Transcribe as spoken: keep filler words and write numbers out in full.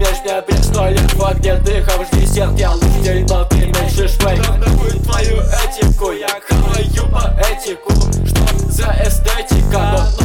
внешне блеснули в огне дыхом. Жди десерт, я лучший, но ты меньше швей. Правдовую твою этику, я хаваю по этику. Что за эстетика, но